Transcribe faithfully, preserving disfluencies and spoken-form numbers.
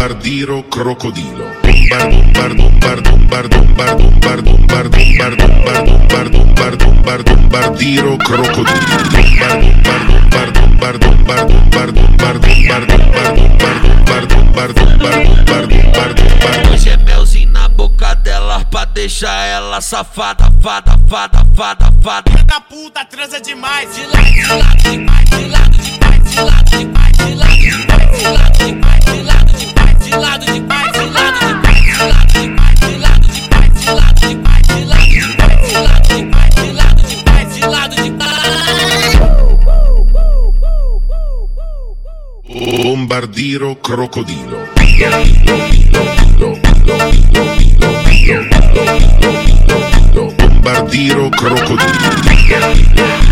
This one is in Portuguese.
Bombardiro crocodilo. Bombard, bombard, bombard, bombard, bombard, bombard, bombard, bombard, bombard, bombard, bombard, bombardiro crocodilo. Bombard, bombard, bombard, bombard, bombard, bombard, bombard, bombard, bombard, bombard, bombard, bombard, bombard. Hoje é melzinho na boca dela pra deixar ela safada, fada, fada, fada, fada. Filha da puta transa demais, de lado, de lado, demais, de lado, demais, de lado, demais, de lado, demais, de lado, demais, de lado, demais, de lado, demais, de lado, demais, de lado, demais, de lado, demais, de lado, demais, de lado, demais, de lado, demais, de lado, demais. Bombardiro crocodilo. Bombardiro crocodilo.